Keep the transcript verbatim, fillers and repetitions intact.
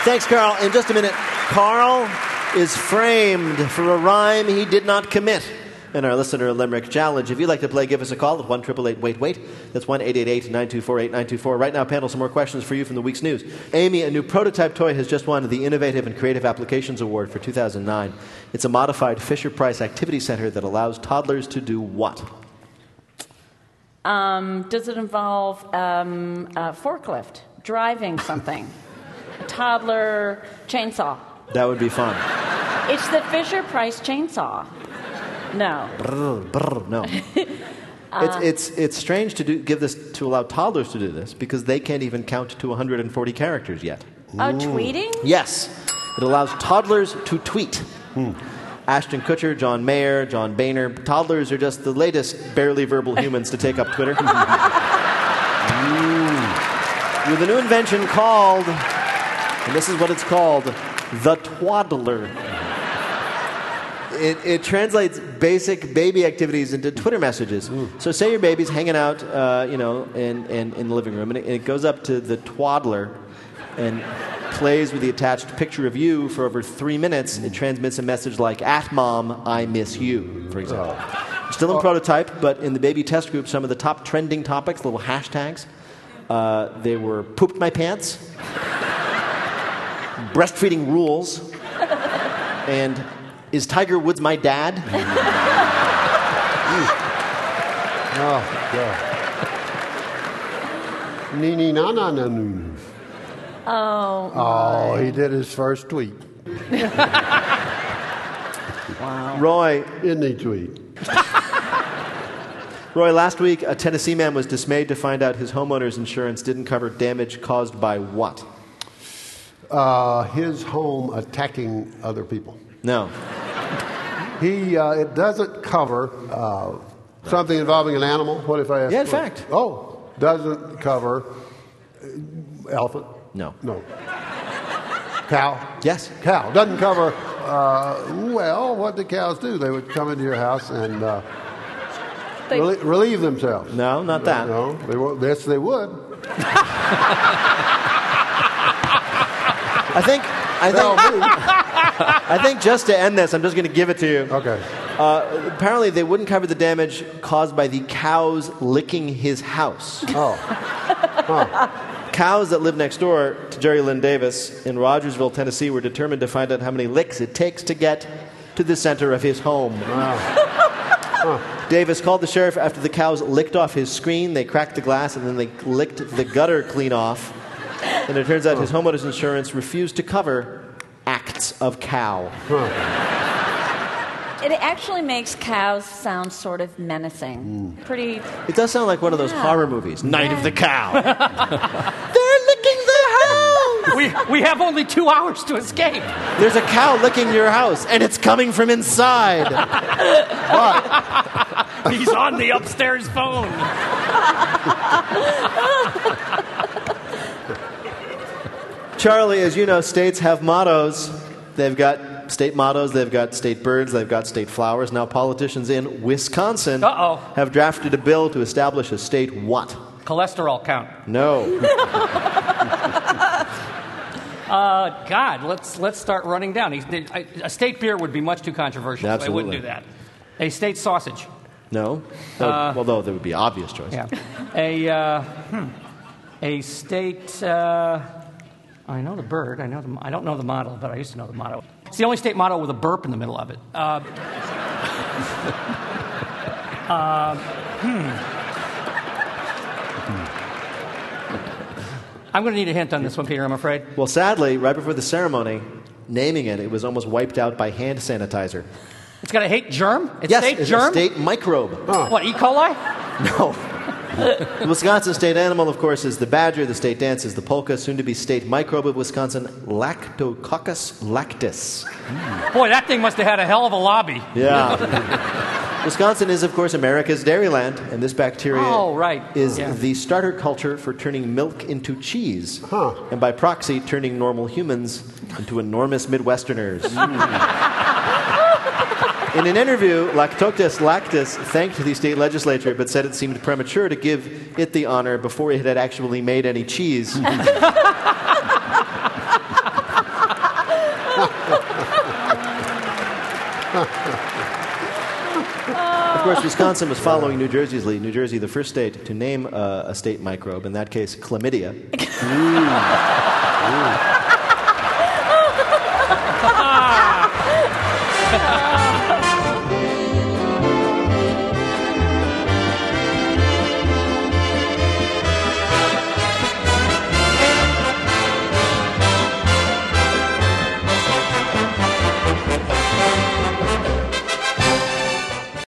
Thanks, Carl. In just a minute, Carl is framed for a rhyme he did not commit in our listener limerick challenge. If you'd like to play, give us a call at one eight eight eight wait wait. That's one eight eight eight nine two four eight nine two four. Right now, panel, some more questions for you from the week's news. Amy, a new prototype toy has just won the Innovative and Creative Applications Award for two thousand nine. It's a modified Fisher-Price activity center that allows toddlers to do what? Um, does it involve um, a forklift, driving something, a toddler chainsaw? That would be fun. It's the Fisher-Price chainsaw. No. Brr, brr, no. uh, it's, it's, it's strange to do, give this to allow toddlers to do this because they can't even count to one hundred forty characters yet. Oh, tweeting? Yes. It allows toddlers to tweet. Hmm. Ashton Kutcher, John Mayer, John Boehner. Toddlers are just the latest barely verbal humans to take up Twitter. mm. With a new invention called, and this is what it's called, the twaddler. It, it translates basic baby activities into Twitter messages. Mm. So say your baby's hanging out, uh, you know, in, in, in the living room, and it, it goes up to the twaddler and plays with the attached picture of you for over three minutes. It transmits a message like, "At mom, I miss you," for example. Oh. Still in oh. prototype, but in the baby test group, some of the top trending topics, little hashtags, uh, they were pooped my pants, breastfeeding rules, and is Tiger Woods my dad? Oh, God. Nee, na, na, na, na. Oh, oh, he did his first tweet. Wow. Roy. Isn't he tweet? Roy, last week, a Tennessee man was dismayed to find out his homeowner's insurance didn't cover damage caused by what? Uh, his home attacking other people. No. He, uh, it doesn't cover uh, something involving an animal. What if I ask? Yeah, in what? fact. Oh, doesn't cover uh, elephant. No. No. Cow? Yes. Cow. Doesn't cover, uh, well, what do cows do? They would come into your house and uh, they... relie- relieve themselves. No, not that. No, they won't. Yes, they would. I think, I think, I think just to end this, I'm just going to give it to you. Okay. Uh, apparently, they wouldn't cover the damage caused by the cows licking his house. Oh. Huh. Cows that live next door to Jerry Lynn Davis in Rogersville, Tennessee, were determined to find out how many licks it takes to get to the center of his home. Wow. Huh. Davis called the sheriff after the cows licked off his screen. They cracked the glass, and then they licked the gutter clean off. And it turns out his homeowner's insurance refused to cover acts of cow. Huh. It actually makes cows sound sort of menacing. Mm. Pretty... It does sound like one of those yeah. horror movies. Night yeah. of the Cow. They're licking the house! We, we have only two hours to escape. There's a cow licking your house, and it's coming from inside. But... He's on the upstairs phone. Charlie, as you know, states have mottos. They've got state mottos, they've got state birds, they've got state flowers. Now politicians in Wisconsin Uh-oh. have drafted a bill to establish a state what? Cholesterol count. No. uh, God, let's let's start running down. A state beer would be much too controversial. Absolutely. So I wouldn't do that. A state sausage. No. That would, uh, although there would be obvious choice. Yeah. A uh, hmm. a state. Uh, I know the bird. I know the. I don't know the motto, but I used to know the motto. It's the only state motto with a burp in the middle of it. Uh, uh, hmm. I'm going to need a hint on this one, Peter, I'm afraid. Well, sadly, right before the ceremony, naming it, it was almost wiped out by hand sanitizer. It's got a hate germ? It's yes, state it's germ? a state microbe. Oh. What, E. coli? No. The Wisconsin state animal, of course, is the badger. The state dance is the polka. Soon-to-be state microbe of Wisconsin, Lactococcus lactis. Mm. Boy, that thing must have had a hell of a lobby. Yeah. Wisconsin is, of course, America's dairyland, and this bacteria oh, right. is yeah. the starter culture for turning milk into cheese, huh. and by proxy, turning normal humans into enormous Midwesterners. Mm. In an interview, Lactococcus lactis thanked the state legislature, but said it seemed premature to give it the honor before it had actually made any cheese. course, Wisconsin was following New Jersey's lead. New Jersey, the first state to name uh, a state microbe, in that case, chlamydia. Ooh. Ooh.